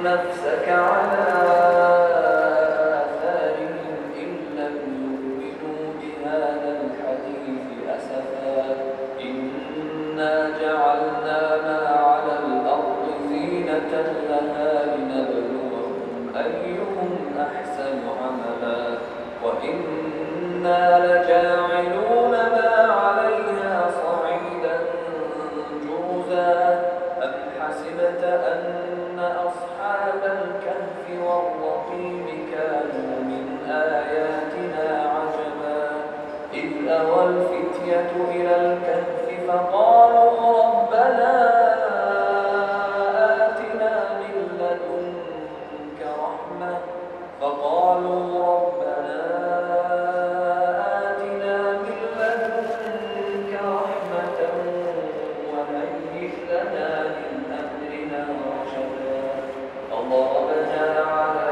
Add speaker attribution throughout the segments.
Speaker 1: نفسك على آثارهم إن لم يؤمنوا بهذا الحديث أسفا إنا جعلنا ما على الأرض زينة لها لنبلوهم أيهم أحسن عملا وإنا لجاعلون ما عليها صعيدا جرزا أم حسبت أن أصحاب الكهف والرقيم كانوا من آياتنا عجبا إذ أوى الفتية إلى الكهف فقالوا ربنا آتنا من لدنك رحمة وهيئ لنا من أمرنا رشدا فضربنا على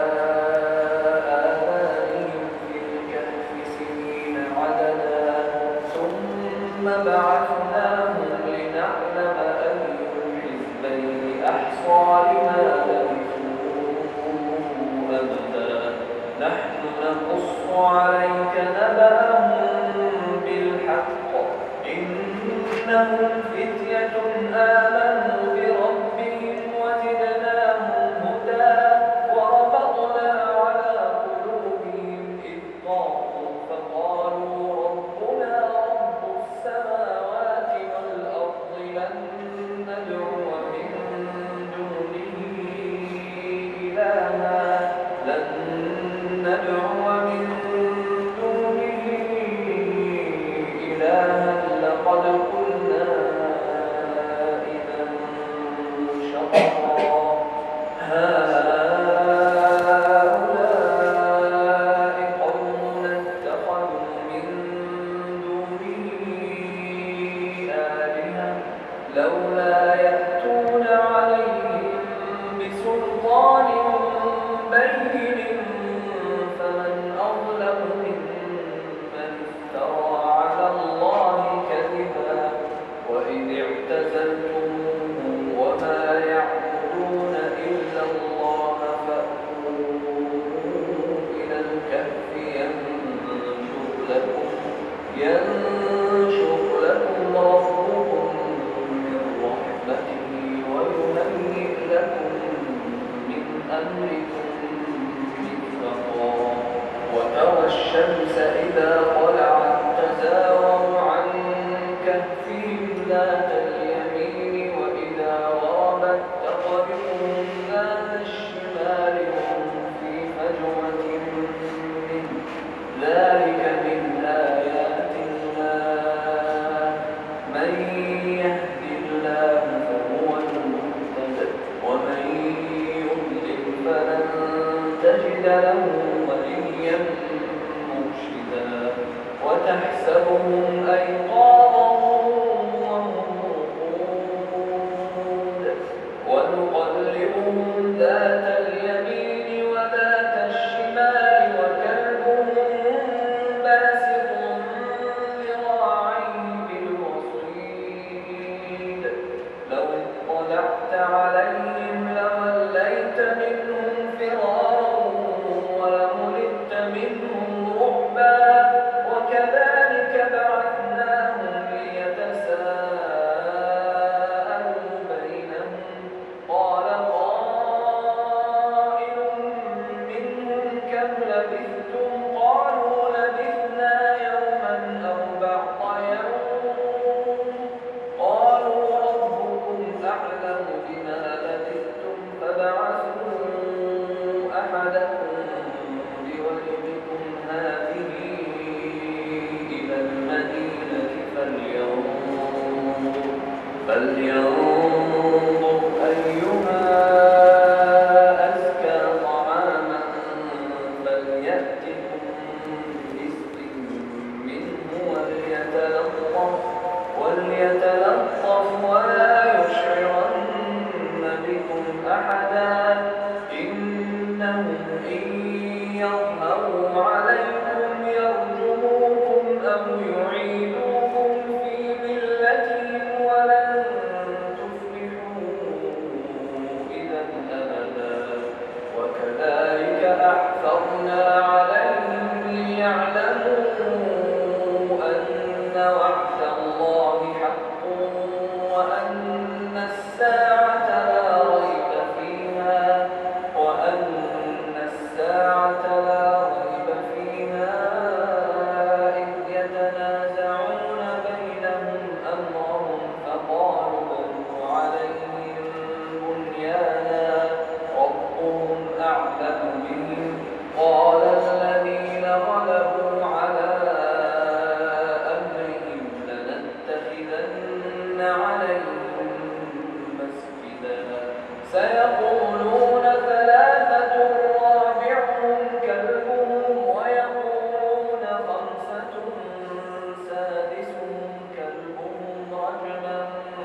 Speaker 1: آذانهم في الكهف سنين عددا ثم بعثناهم لنعلم أي الحزبين أحصى لما لبثوا أمدا نحن نقص عليك نبأهم بالحق إنهم فتية آمنوا بربهم وزدناهم هدى وربطنا على قلوبهم إذ قاموا فقالوا ربنا رب السماوات والأرض لن ندعو من دونه إلها لقد قلنا إذا شططا هؤلاء قوم اتخذوا من دونه آلهة لولا يأتون عليهم بسلطان بين فمن أظلم ممن افترى على الله كذبا وإذ اعتزلتموهم وما يعبدون إلا الله فأتوا إلى الكهف ينشر لكم ربكم من رحمته ويهيئ لكم من أمركم مرفقا وترى الشمس إذا طلعت تزاور عن كهفهم ذات اليمين وإذا غربت تقرضهم ذات الشمال وهم في فجوة منه ذلك من آيات الله من يهد الله فهو المهتد ومن يضلل فلن تجد له وليا مرشدا وتحسبهم أيقاظا وهم رقود ونقلبهم ذات اليمين وذات الشمال وكلبهم باسط ذراعيه بالوصيد لو اطلعت عليهم لوليت منهم فرارا ولملئت منهم رعبا وكذلك بعثناهم ليتساءلوا بينهم قال قائل منهم كم لبثتم قالوا لبثنا يوما أو بعض يوم قالوا ربكم أعلم بما لبثتم فابعثوا أحدكم بورقكم هذه إلى المدينة فلينظر أيها أزكى طعاما فليأتكم برزق منه وليتلطف ولا يشعرن بكم أحدا إنهم إن يظهروا عليكم يرجموكم أو يعيدوكم في ملتهم ولن عليهم مسجدا سيقولون ثلاثة رابعهم كلبهم ويقولون خمسة سادسهم كلبهم رجما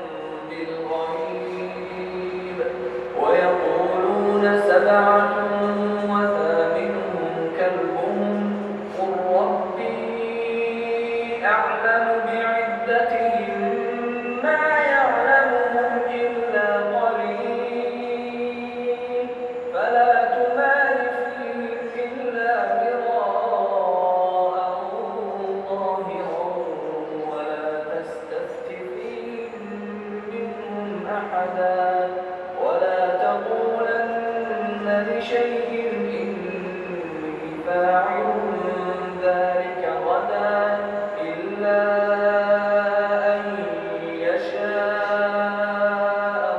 Speaker 1: بالغيب ويقولون سبعة وثامنهم كلبهم قل ربي أعلم بعدتهم ما يعلمهم إلا قليل فلا تمار فيهم إلا مراء ظاهرا ولا تستفت فيهم منهم أحدا ولا تقولن لشيء إني فاعل ذلك غدا إلا أن يشاء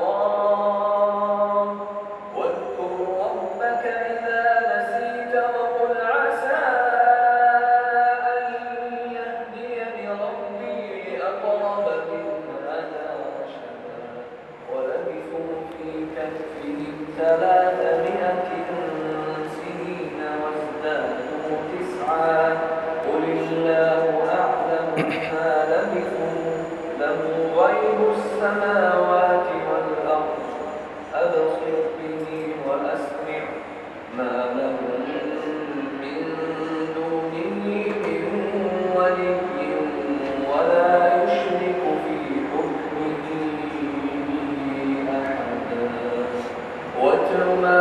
Speaker 1: الله واذكر ربك إذا نسيت وقل عسى أن يهديني ربي لأقرب من هذا رشدا ولبثوا في كهفهم 300 سنين وازدادوا 9 قل الله أعلم ما لبثوا له غيب السماوات والأرض أبصر به وأسمع ما لهم من دونه من ولي ولا يشرك في حكمه أحدا واتل ما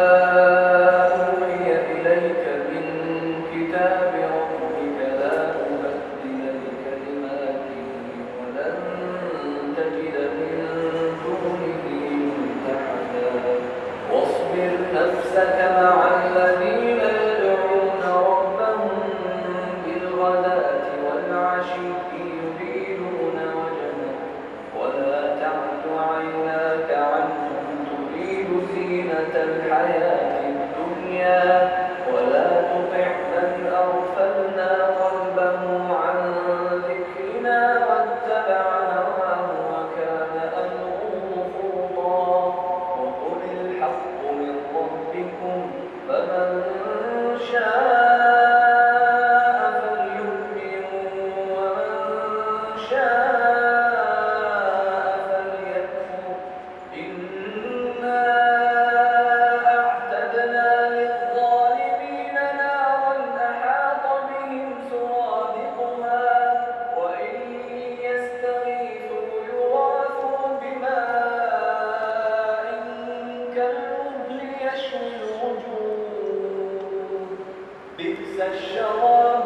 Speaker 1: أوحي إليك من كتاب ربك لا مبدل لكلماته ولن تجد من دونه ملتحدا واصبر نفسك مع الذين يدعون ربهم بالغداة والعشي يريدون وجهه ولا تعد عيناك عنهم تريد زينة الحياة الدنيا ولا تطع من أغفلنا قلبه عن ذكرنا واتبع هواه وكان أمره فرطا وقل الحق من ربكم فمن شاء فليؤمن ومن شاء فليكفر إنا أعتدنا للظالمين نارا أحاط بهم سرادقها وإن يستغيثوا يغاثوا بماء كالمهل يشوي الوجوه بئس الشراب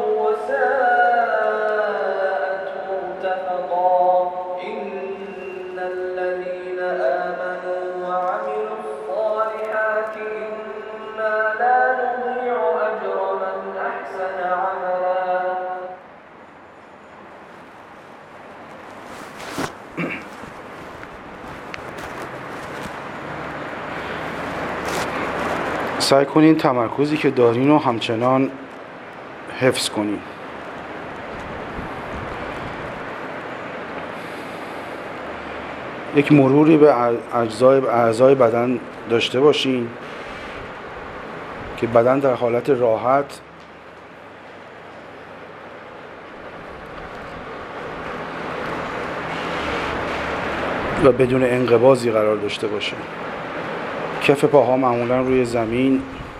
Speaker 1: وساءت مرتفقا إن الذين آمنوا وعملوا الصالحات إنا لا نضيع أجر من أحسن عملا
Speaker 2: سعی کنین تمرکزی که دارین رو همچنان حفظ کنین. یک مروری به اعضای بدن داشته باشین که بدن در حالت راحت و بدون انقباضی قرار داشته باشه. کف پاها معمولا روی زمین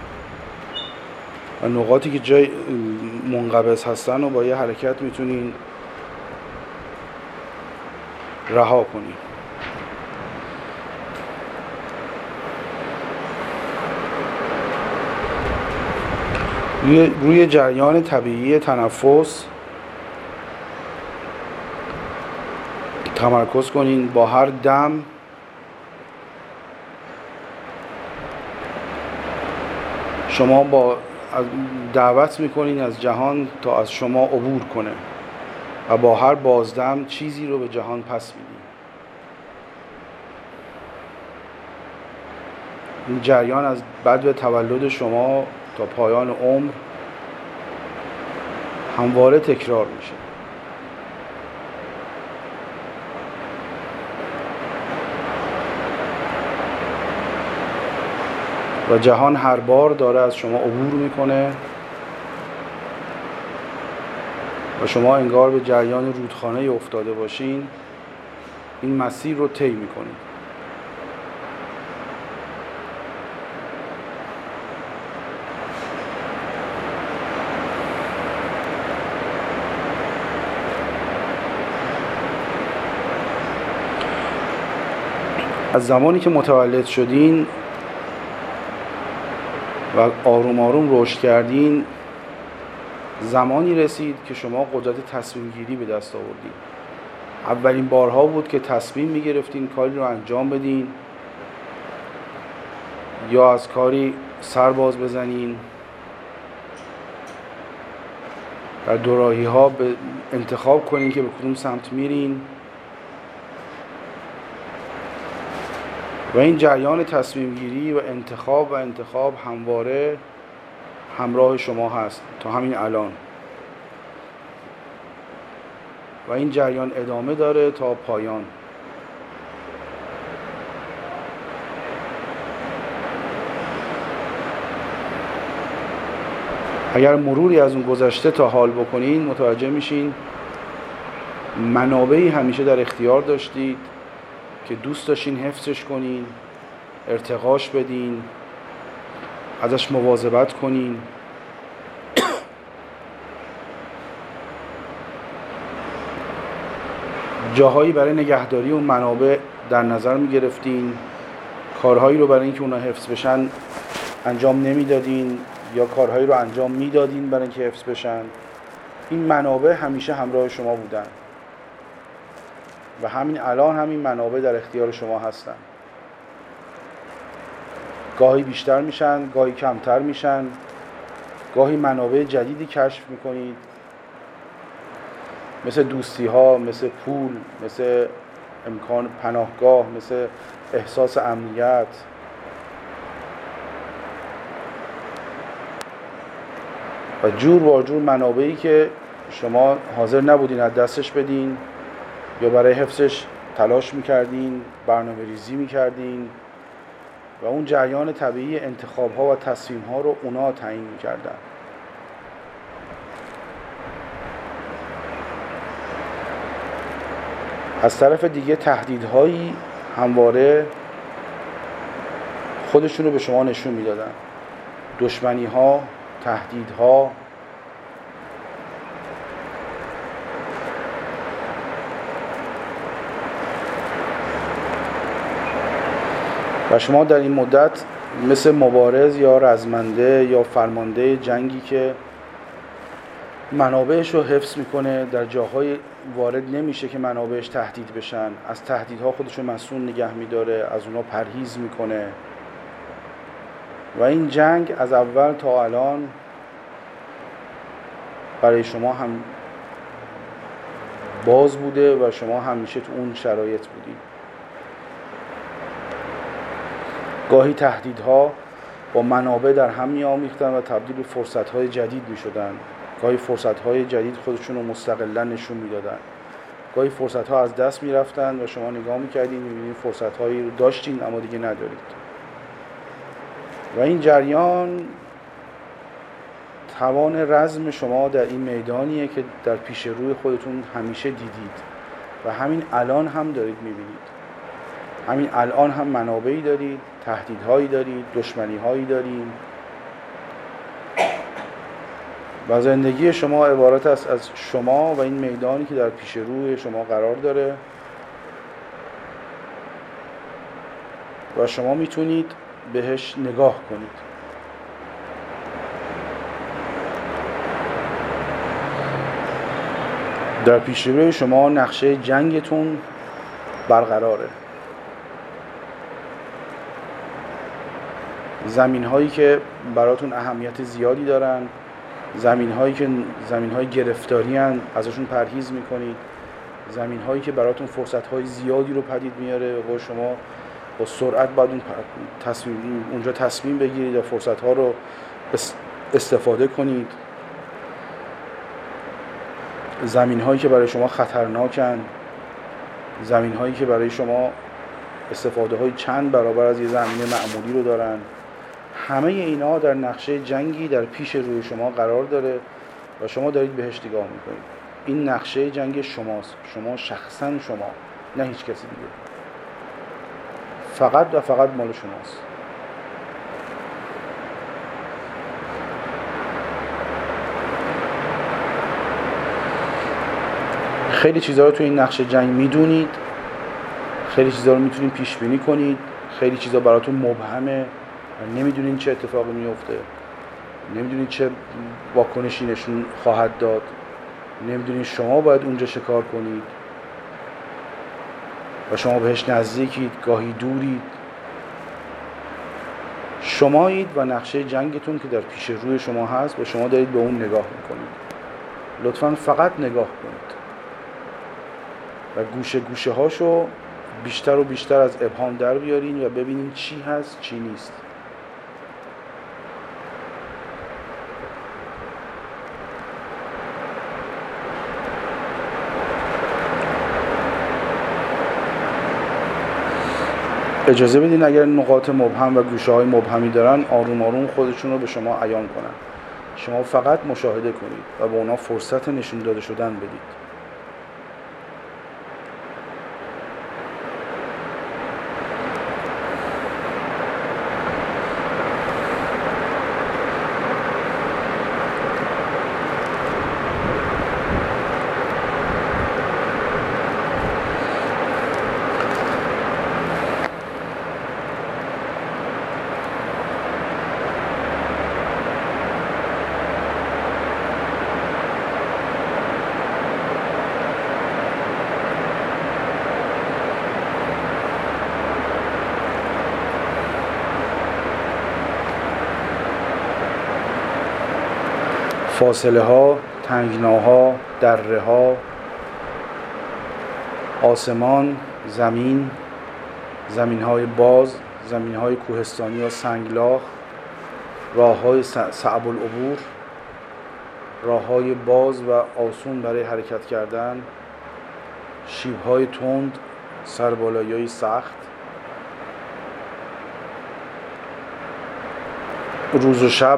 Speaker 2: و نقاطی که جای منقبض هستن و با یه حرکت میتونین رها کنین. روی جریان طبیعی تنفس تمرکز کنین. با هر دم شما دعوت میکنین از جهان تا از شما عبور کنه و با هر بازدم چیزی رو به جهان پس میدین. این جریان از بدو تولد شما تا پایان عمر همواره تکرار میشه. و جهان هر بار داره از شما عبور میکنه و شما انگار به جریان رودخانه افتاده باشین، این مسیر رو طی میکنید. از زمانی که متولد شدین و آروم آروم رشد کردین، زمانی رسید که شما قدرت تصمیم گیری به دست آوردین. اولین بارها بود که تصمیم میگرفتین کاری رو انجام بدین یا از کاری سر باز بزنین. در دوراهی ها به انتخاب کنین که به کدوم سمت میرین و این جریان تصمیم گیری و انتخاب همواره همراه شما هست تا همین الان و این جریان ادامه داره تا پایان. اگر مروری از اون گذشته تا حال بکنین متوجه میشین منابعی همیشه در اختیار داشتید که دوست داشتین حفظش کنین، ارتقاش بدین، ازش مواظبت کنین. جاهایی برای نگهداری اون منابع در نظر می گرفتین، کارهایی رو برای اینکه اونا حفظ بشن انجام نمیدادین یا کارهایی رو انجام میدادین برای اینکه حفظ بشن. این منابع همیشه همراه شما بودن و همین الان همین منابع در اختیار شما هستن. گاهی بیشتر میشن، گاهی کمتر میشن، گاهی منابع جدیدی کشف میکنید، مثل دوستی ها، مثل پول، مثل امکان پناهگاه، مثل احساس امنیت. و جور و جور منابعی که شما حاضر نبودین از دستش بدین یا برای حفظش تلاش میکردین، برنامه ریزی میکردین و اون جریان طبیعی انتخاب ها و تصمیم ها رو اونا تعیین میکردن. از طرف دیگه تهدیدهایی همواره خودشون رو به شما نشون میدادن. دشمنی ها، تهدیدها، و شما در این مدت مثل مبارز یا رزمنده یا فرمانده جنگی که منابعش رو حفظ میکنه، در جاهای وارد نمیشه که منابعش تهدید بشن، از تهدیدها خودش رو مسئول نگه میداره، از اونا پرهیز میکنه. و این جنگ از اول تا الان برای شما هم باز بوده و شما همیشه تو اون شرایط بودید. گاهی تهدیدها با منابع در هم می‌آمیختن و تبدیل به فرصت‌های جدید می‌شدن. گاهی فرصت‌های جدید خودشون رو مستقلاً نشون میدادن. گاهی فرصت‌ها از دست می‌رفتن و شما نگاه می‌کردین می‌بینید فرصت‌هایی رو داشتین اما دیگه ندارید. و این جریان توان رزم شما در این میدانیه که در پیش روی خودتون همیشه دیدید و همین الان هم دارید می‌بینید. همین الان هم منابعی دارید، تهدیدهایی دارید، دشمنی‌هایی دارید و زندگی شما عبارت است از شما و این میدانی که در پیش روی شما قرار داره و شما میتونید بهش نگاه کنید. در پیش روی شما نقشه جنگتون برقراره. زمین‌هایی که براتون اهمیت زیادی دارن، زمین‌هایی که زمین‌های گرفتاری هستند، ازشون پرهیز می‌کنید. زمین‌هایی که براتون فرصت‌های زیادی رو پدید میاره و شما با سرعت باید اونجا تصمیم بگیرید و فرصت‌ها رو استفاده کنید. زمین‌هایی که برای شما خطرناکن، زمین‌هایی که برای شما استفاده‌های چند برابر از یه زمین معمولی رو دارن. همه اینا در نقشه جنگی در پیش روی شما قرار داره و شما دارید بهش نگاه میکنید. این نقشه جنگ شماست، شما شخصا شما، نه هیچ کسی دیگه، فقط و فقط مال شماست. خیلی چیزها رو تو این نقشه جنگ میدونید، خیلی چیزها رو میتونید پیش بینی کنید، خیلی چیزها براتون مبهمه، نمیدونید چه اتفاقی میفته، نمیدونید چه واکنشی نشون خواهد داد، نمیدونید شما باید اونجا چه کار کنید و شما بهش نزدیکید، گاهی دورید. شمایید و نقشه جنگتون که در پیش روی شما هست و شما دارید به اون نگاه میکنید. لطفاً فقط نگاه کنید و گوشه گوشه هاشو بیشتر و بیشتر از ابهام در بیارین و ببینین چی هست چی نیست. اجازه بدین اگر نقاط مبهم و گوشه‌های مبهمی دارن آروم آروم خودشون رو به شما عیان کنن. شما فقط مشاهده کنید و به اونا فرصت نشون داده شدن بدید. فاصله ها، تنگناها، دره ها، آسمان، زمین، زمین های باز، زمین های کوهستانی یا سنگلاخ، راه های صعب العبور، راه های باز و آسون برای حرکت کردن، شیب های تند، سربالایی های سخت، روز و شب،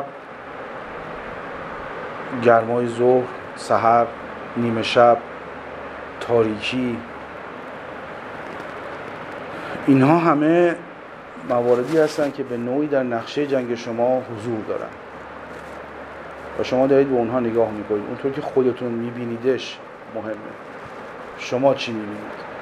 Speaker 2: گرمای ظهر، سحر، نیمه شب، تاریکی. اینها همه مواردی هستند که به نوعی در نقشه جنگ شما حضور دارن و شما دارید به اونها نگاه میکنید. اونطور که خودتون میبینیدش مهمه. شما چی میبینید؟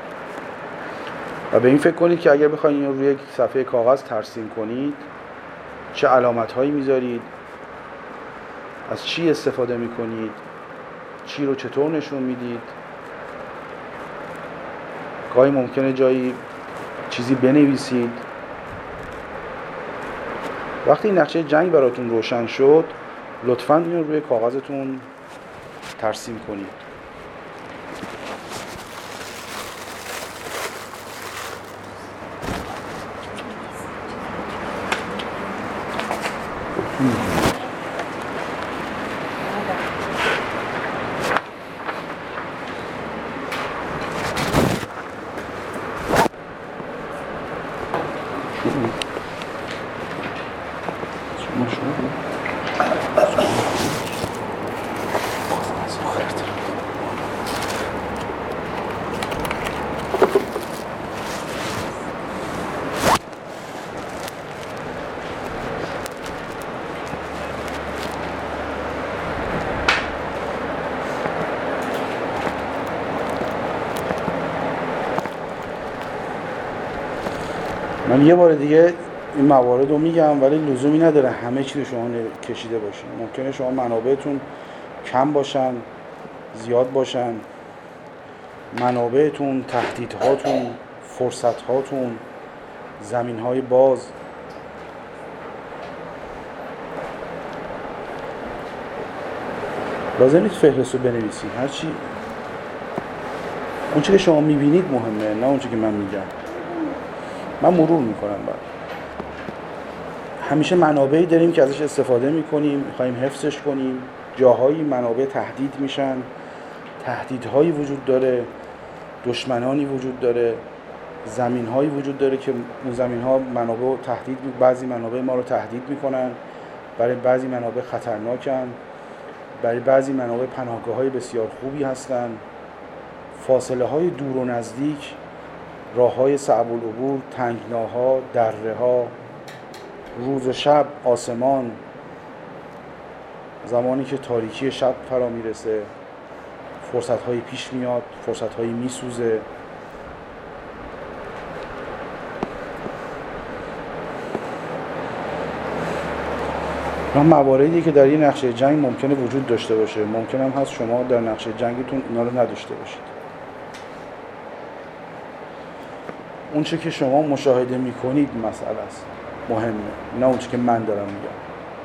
Speaker 2: و به این فکر کنید که اگر بخواید این رو روی یک صفحه کاغذ ترسیم کنید چه علامت هایی میذارید، از چی استفاده میکنید، چی رو چطور نشون میدید. گاهی ممکنه جایی چیزی بنویسید. وقتی نقشه جنگ براتون روشن شد لطفاً این رو روی کاغذتون ترسیم کنید. من یه بار دیگه این موارد رو میگم ولی لزومی نداره همه چی رو شما کشیده باشین. ممکنه شما منابعتون کم باشن، زیاد باشن، منابعتون، تهدیدهاتون، فرصتهاتون، زمینهای باز. لازم نیست فهرست رو بنویسید. هرچی اون چی که شما میبینید مهمه، نه اون چی که من میگم. من مرور میکنم. بعد همیشه منابعی داریم که ازش استفاده میکنیم، میخوایم حفظش کنیم. جاهایی منابع تهدید میشن، تهدیدهایی وجود داره، دشمنانی وجود داره زمین‌هایی وجود داره که اون زمین‌ها منابع تهدید، بعضی منابع ما رو تهدید می‌کنن، برای بعضی منابع خطرناکن، برای بعضی منابع پناهگاه‌های بسیار خوبی هستن. فاصله‌های دور و نزدیک، راه‌های صعب العبور، تنگناها، دره‌ها، روز و شب، آسمان، زمانی که تاریکی شب فرا میرسه، فرصت‌هایی پیش میاد، فرصت‌هایی میسوزه. اینا مواردی که در یه نقشه جنگ ممکنه وجود داشته باشه، ممکن هم هست شما در نقشه جنگتون اینا رو نداشته باشید. اون چه که شما مشاهده میکنید مسئله است، مهمه، نه اون چه که من دارم میگم.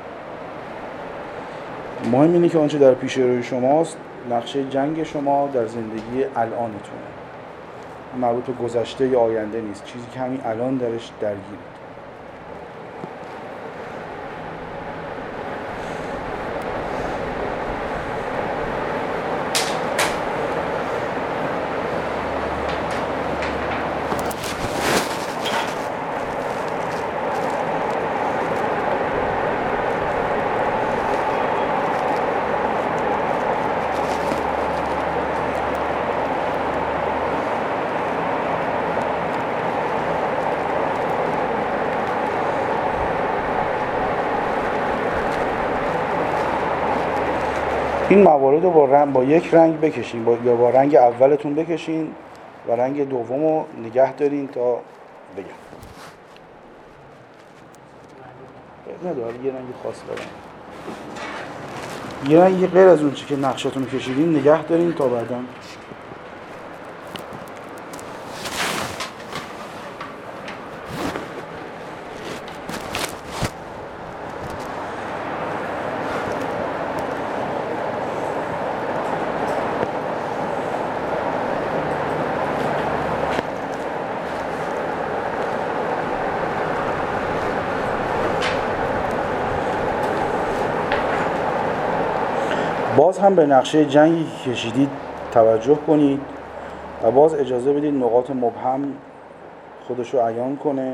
Speaker 2: مهم اینه که اون چه در پیش روی شماست، نقشه جنگ شما در زندگی الانتونه، مربوط به گذشته یا آینده نیست، چیزی که همین الان درش درگیرید. این موارد رو با یک رنگ بکشین، یا با رنگ اولتون بکشین و رنگ دوم رو نگه دارین تا بگم. نداره یه رنگ خاص دارم، یه رنگی غیر از اون چی که نقشتون کشیدین نگه دارین تا بعداً. باز هم به نقشه جنگی که کشیدید توجه کنید و باز اجازه بدید نقاط مبهم خودش رو عیان کنه.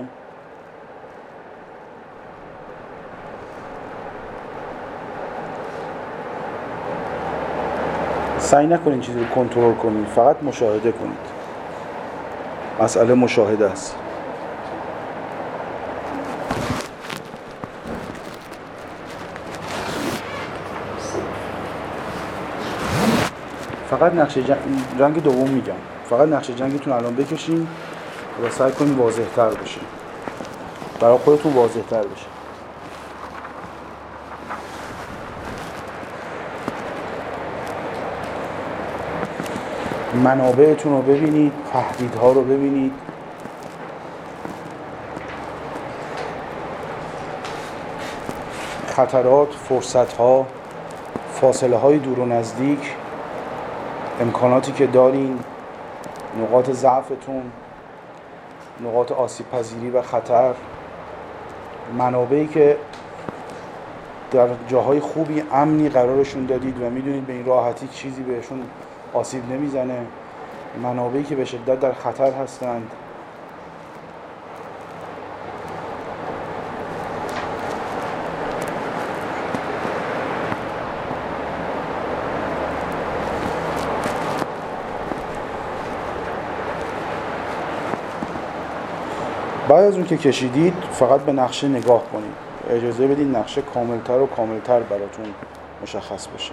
Speaker 2: سعی نکنید چیزی رو کنترل کنید، فقط مشاهده کنید. مسئله مشاهده است. فقط نقشه جنگ دوم میگم، فقط نقشه جنگتون الان بکشین و سعی کنید واضح‌تر بشه، برای خودتون واضح‌تر بشه. منابعتون رو ببینید، تهدیدها رو ببینید، خطرات، فرصت‌ها، فاصله‌های دور و نزدیک، امکاناتی که دارین، نقاط ضعفتون، نقاط آسیب پذیری و خطر، منابعی که در جاهای خوبی امنی قرارشون دادید و میدونید به این راحتی چیزی بهشون آسیب نمیزنه، منابعی که به شدت در خطر هستند. بعد از اون که کشیدید فقط به نقشه نگاه کنید، اجازه بدید نقشه کاملتر و کاملتر براتون مشخص بشه.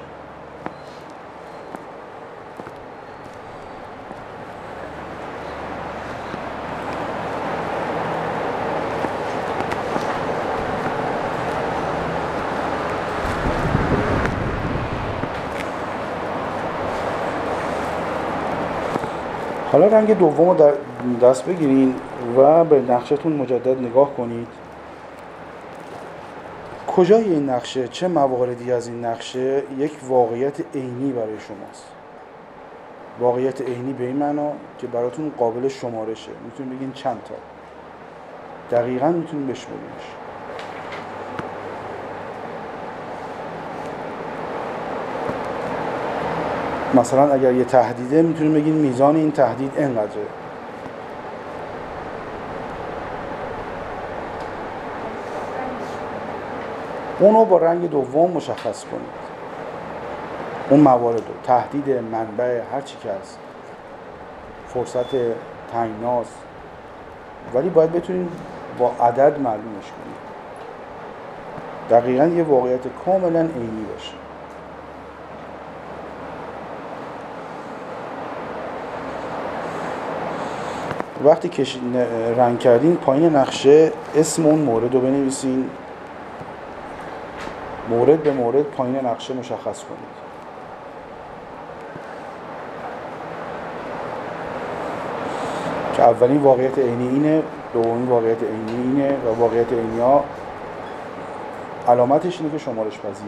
Speaker 2: حالا رنگ دوم رو در دست بگیرین و به نقشه‌تون مجدد نگاه کنید. کجای این نقشه، چه مواردی از این نقشه یک واقعیت عینی برای شماست؟ واقعیت عینی به این معنا که براتون قابل شمارشه، میتونید بگین چند تا، دقیقاً میتونید بشمارینش. مثلا اگر یه تهدیده میتونید بگین میزان این تهدید اینقدره. اونو با رنگ دوم مشخص کنید. اون موارد رو، تهدید منبع هر چی که هست، فرصت تنگناس، ولی باید بتونید با عدد معلومش کنید. دقیقاً یه واقعیت کاملاً عینی باشه. وقتی رنگ کردین پایین نقشه اسم اون مورد رو بنویسین، مورد به مورد پایین نقشه مشخص کنید. که اولین واقعیت عینی اینه، دومین واقعیت عینی اینه و واقعیت عینی ها علامتش اینه که شمارش پذیره.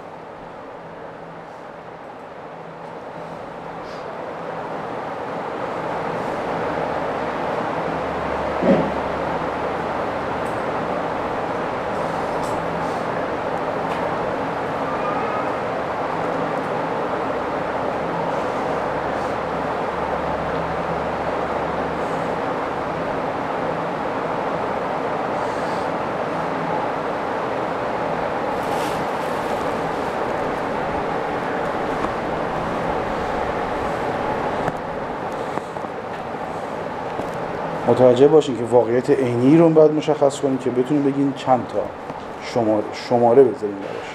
Speaker 2: متوجه باشین که واقعیت عینی رو باید مشخص کنید که بتونید بگین چند تا شماره بذارین براش.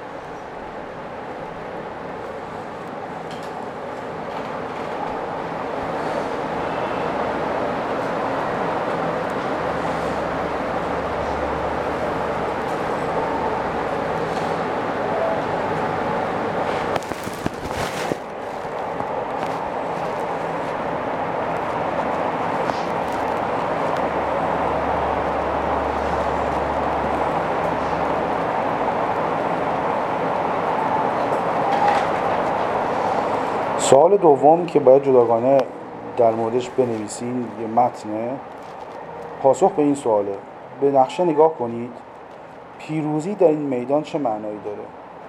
Speaker 2: سوال دوم که باید جداگانه در موردش بنویسین یه متنه، پاسخ به این سواله: به نقشه نگاه کنید، پیروزی در این میدان چه معنایی داره؟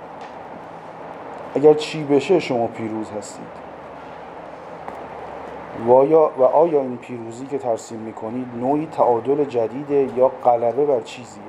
Speaker 2: اگر چی بشه شما پیروز هستید و آیا این پیروزی که ترسیم میکنید نوعی تعادل جدیده یا غلبه بر چیزیه؟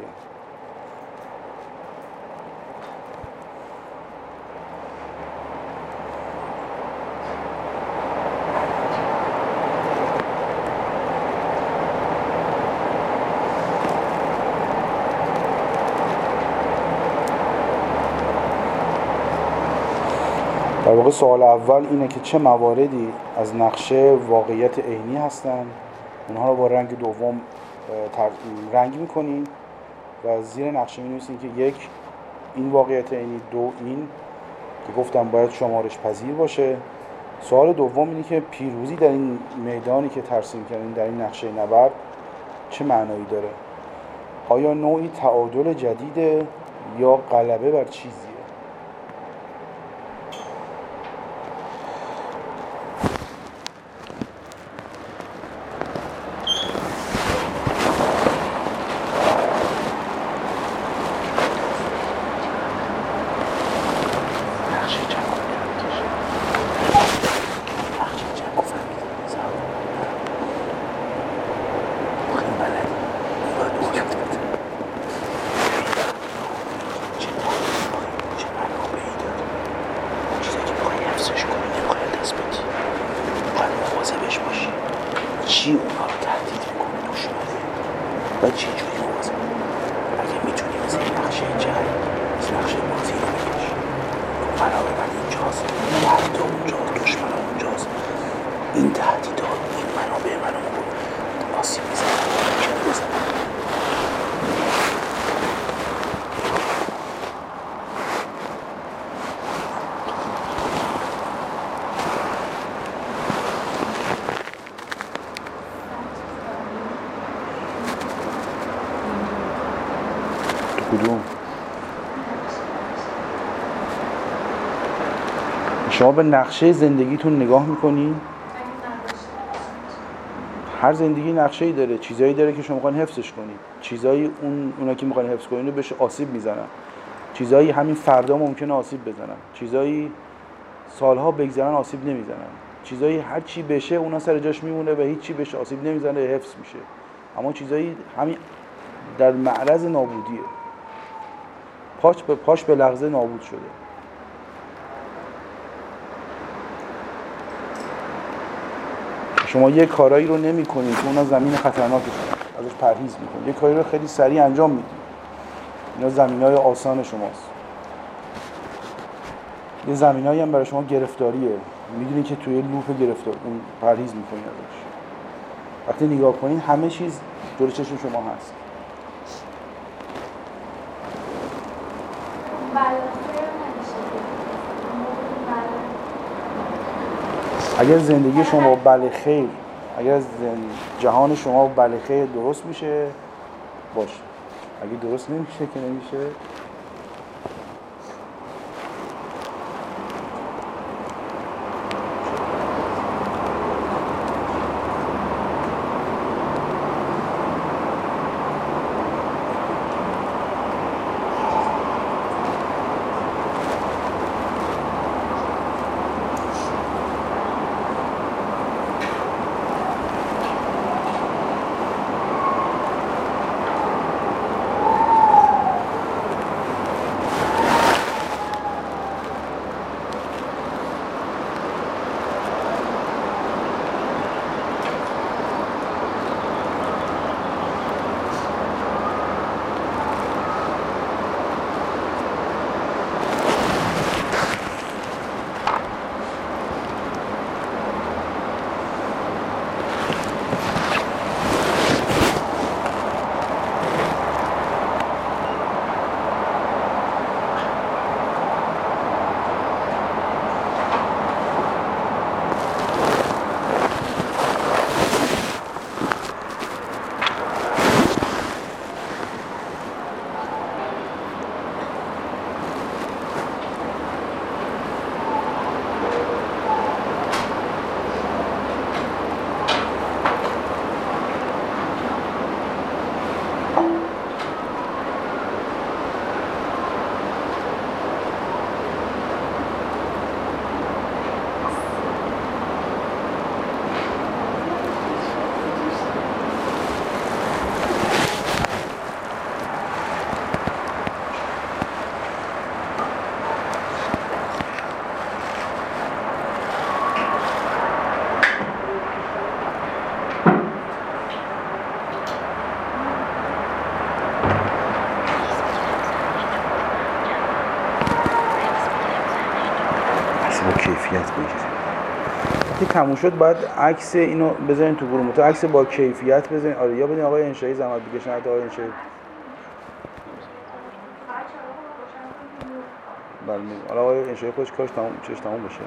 Speaker 2: در واقع سوال اول اینه که چه مواردی از نقشه واقعیت عینی هستن، اونها رو با رنگ دوم رنگ میکنین و زیر نقشه می‌نویسین که یک، این واقعیت عینی، دو، این که گفتم باید شمارش پذیر باشه. سوال دوم اینه که پیروزی در این میدانی که ترسیم کردین در این نقشه نبرد چه معنایی داره؟ آیا نوعی تعادل جدیده یا غلبه بر چیزیه؟ چی اونها رو تهدید میکنه دشمنه و چی جوری موازه؟ اگه میتونی مثل نقشه جنگ، مثل نقشه بازی رو بکش، منابع من اینجاست، تهدید اونجاست، دشمن اونجاست، این تهدیدات، این منابع منو آسیب میزنه، ممکنه بزنه. کدوم؟ شما به نقشه زندگیتون نگاه میکنین؟ هر زندگی نقشه‌ای داره، چیزایی داره که شما میخواین حفظش کنید، چیزایی اونا که میخواین حفظ کنید رو بهش آسیب میزنن، چیزایی همین فردا ممکنه آسیب بزنن، چیزایی سالها بگذرن آسیب نمیزنن، چیزایی هر چی بشه اونا سر جاش میمونه و هیچ چی بهش آسیب نمیزنه، حفظ میشه. اما چیزایی همین در معرض نابودیه. پاش به لحظه نابود شده. شما یه کارایی رو نمی‌کنید که اونا زمین خطرناکشه، ازش پرهیز می‌کنید. یه کاری رو خیلی سریع انجام میدید. اینا زمینای آسان شماست. یه زمینایی هم برای شما گرفتاریه. می‌دونید که توی لوپ گرفتار اون پرهیز می‌کنید ازش. وقتی نگاه کنید همه چیز جلوی چشم شما هست. اگر زندگی شما بله خیر، اگر جهان شما بله خیر درست میشه باشه، اگه درست نمیشه که نمیشه. که تموم شد باید عکس اینو بذارین تو گروه متو، عکس با کیفیت بذارین. آره یا بدین آقای انشایی زحمت بکشن، حتی آقای انشایی. بله حالا آقای انشایی خودش کارش تموم بشه.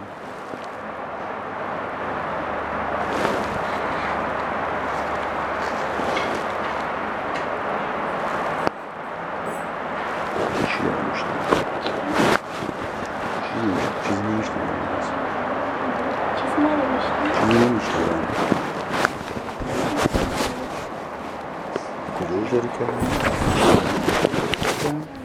Speaker 2: کجا جاری کردم؟